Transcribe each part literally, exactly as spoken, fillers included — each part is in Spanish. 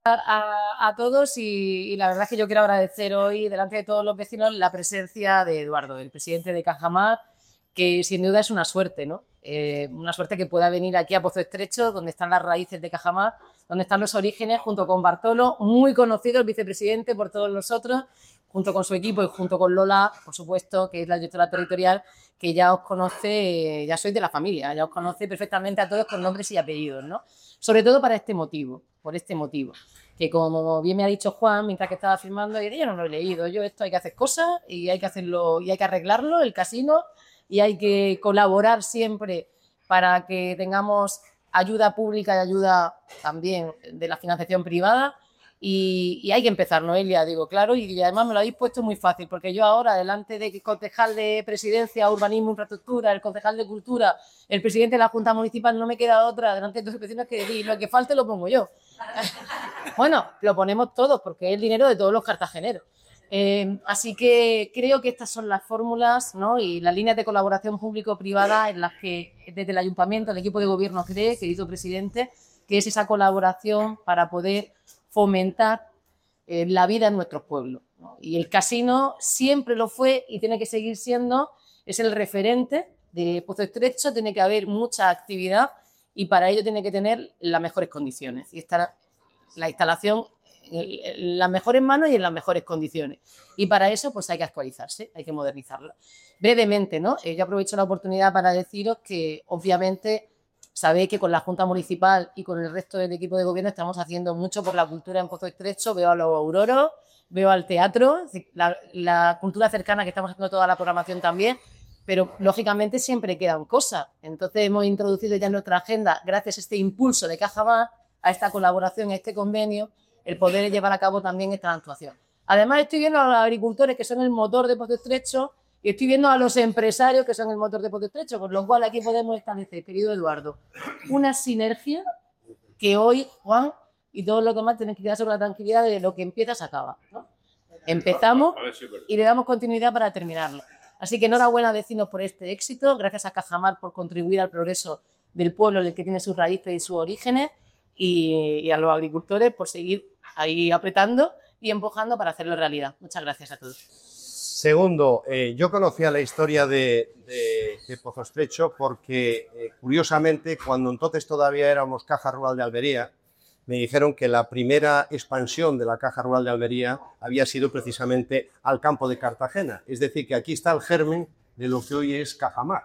A, a todos y, y la verdad es que yo quiero agradecer hoy delante de todos los vecinos la presencia de Eduardo, el presidente de Cajamar, que sin duda es una suerte, ¿no? Eh, una suerte que pueda venir aquí a Pozo Estrecho, donde están las raíces de Cajamar, donde están los orígenes, junto con Bartolo, muy conocido, el vicepresidente por todos nosotros, junto con su equipo y junto con Lola, por supuesto, que es la directora territorial, que ya os conoce, ya sois de la familia, ya os conoce perfectamente a todos con nombres y apellidos, ¿no? Sobre todo para este motivo, por este motivo, que como bien me ha dicho Juan, mientras que estaba firmando, yo no lo he leído, yo esto hay que hacer cosas y hay que hacerlo, y hay que arreglarlo, el casino, y hay que colaborar siempre para que tengamos ayuda pública y ayuda también de la financiación privada. Y, y hay que empezar, Noelia, digo, claro, y además me lo habéis puesto muy fácil, porque yo ahora, delante del concejal de Presidencia, Urbanismo, Infraestructura, el concejal de Cultura, el presidente de la Junta Municipal, no me queda otra, delante de todos los vecinos, que decir, lo que falte lo pongo yo. Bueno, lo ponemos todos, porque es el dinero de todos los cartageneros. Eh, así que creo que estas son las fórmulas, ¿no? Y las líneas de colaboración público-privada en las que desde el ayuntamiento, el equipo de gobierno cree, querido presidente, que es esa colaboración para poder fomentar eh, la vida en nuestros pueblos, ¿no? Y el casino siempre lo fue y tiene que seguir siendo, es el referente de Pozo Estrecho, tiene que haber mucha actividad y para ello tiene que tener las mejores condiciones y estar la instalación en las mejores manos y en las mejores condiciones. Y para eso pues hay que actualizarse, hay que modernizarla. Brevemente, ¿no? Eh, yo aprovecho la oportunidad para deciros que obviamente sabéis que con la Junta Municipal y con el resto del equipo de gobierno estamos haciendo mucho por la cultura en Pozo Estrecho. Veo a los auroros, veo al teatro, la, la cultura cercana que estamos haciendo toda la programación también, pero lógicamente siempre quedan cosas. Entonces hemos introducido ya en nuestra agenda, gracias a este impulso de Cajamar, a esta colaboración, a este convenio, el poder llevar a cabo también esta actuación. Además estoy viendo a los agricultores que son el motor de Pozo Estrecho y estoy viendo a los empresarios que son el motor de Pozo Estrecho, con lo cual aquí podemos establecer, querido Eduardo, una sinergia que hoy, Juan, y todos los demás tienen que quedarse con la tranquilidad de lo que empieza se acaba, ¿no? Empezamos y le damos continuidad para terminarlo. Así que enhorabuena, vecinos, por este éxito. Gracias a Cajamar por contribuir al progreso del pueblo en el que tiene sus raíces y sus orígenes, y, y a los agricultores por seguir ahí apretando y empujando para hacerlo realidad. Muchas gracias a todos. Segundo, eh, yo conocía la historia de, de, de Pozo Estrecho porque, eh, curiosamente, cuando entonces todavía éramos Caja Rural de Almería, me dijeron que la primera expansión de la Caja Rural de Almería había sido precisamente al campo de Cartagena. Es decir, que aquí está el germen de lo que hoy es Cajamar.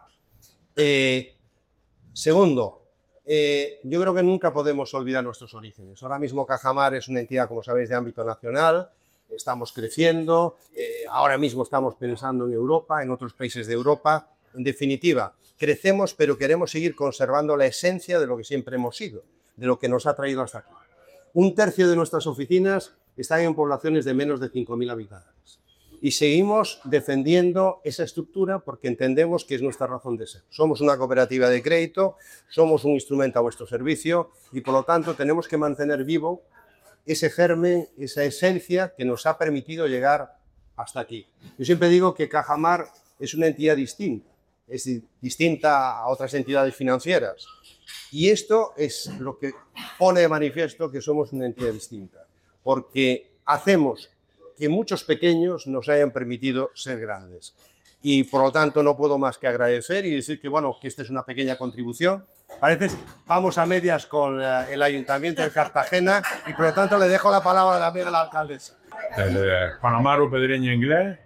Eh, segundo, eh, yo creo que nunca podemos olvidar nuestros orígenes. Ahora mismo Cajamar es una entidad, como sabéis, de ámbito nacional. Estamos creciendo, eh, ahora mismo estamos pensando en Europa, en otros países de Europa. En definitiva, crecemos, pero queremos seguir conservando la esencia de lo que siempre hemos sido, de lo que nos ha traído hasta aquí. Un tercio de nuestras oficinas están en poblaciones de menos de cinco mil habitantes. Y seguimos defendiendo esa estructura porque entendemos que es nuestra razón de ser. Somos una cooperativa de crédito, somos un instrumento a vuestro servicio y por lo tanto tenemos que mantener vivo ese germen, esa esencia que nos ha permitido llegar hasta aquí. Yo siempre digo que Cajamar es una entidad distinta, es distinta a otras entidades financieras. Y esto es lo que pone de manifiesto que somos una entidad distinta, porque hacemos que muchos pequeños nos hayan permitido ser grandes. Y por lo tanto no puedo más que agradecer y decir que, bueno, que esta es una pequeña contribución. Parece vamos a medias con uh, el Ayuntamiento de Cartagena y por lo tanto le dejo la palabra también a la alcaldesa. Eh, Juan Amaro Pedreño Inglés,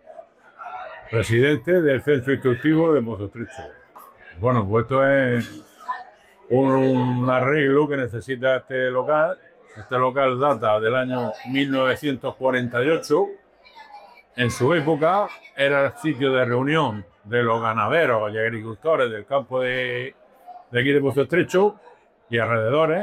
presidente del Centro Instructivo de Pozo Estrecho. Bueno, pues esto es un, un arreglo que necesita este local. Este local data del año mil novecientos cuarenta y ocho. En su época era el sitio de reunión de los ganaderos y agricultores del campo de, de aquí de Pozo Estrecho y alrededores,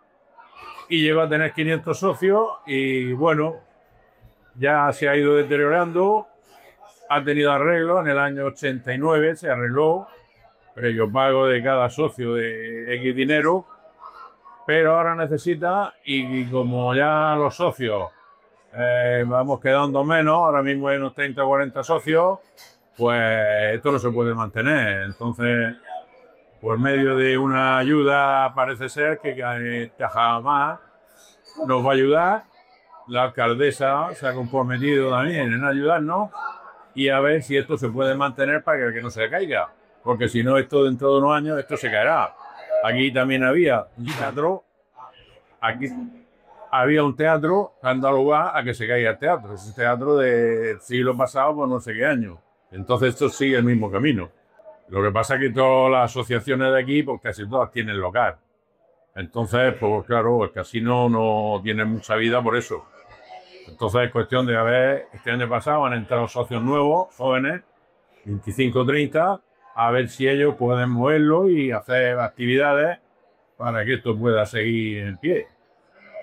y llegó a tener quinientos socios y bueno, ya se ha ido deteriorando, ha tenido arreglo, en el año ochenta y nueve se arregló, previo pago de cada socio de X dinero, pero ahora necesita, y, y como ya los socios Eh, vamos quedando menos, ahora mismo hay unos treinta o cuarenta socios, pues esto no se puede mantener. Entonces, por medio de una ayuda, parece ser que Cajamar nos va a ayudar. La alcaldesa se ha comprometido también en ayudarnos y a ver si esto se puede mantener para que no se caiga. Porque si no, esto dentro de unos años, esto se caerá. Aquí también había un teatro, aquí había un teatro que han dado lugar a que se caiga el teatro. Es un teatro del siglo pasado, por no sé qué año. Entonces esto sigue el mismo camino. Lo que pasa es que todas las asociaciones de aquí, pues casi todas tienen local. Entonces, pues claro, el casino no tiene mucha vida por eso. Entonces es cuestión de, a ver, este año pasado han entrado socios nuevos, jóvenes, veinticinco treinta, a ver si ellos pueden moverlo y hacer actividades para que esto pueda seguir en pie.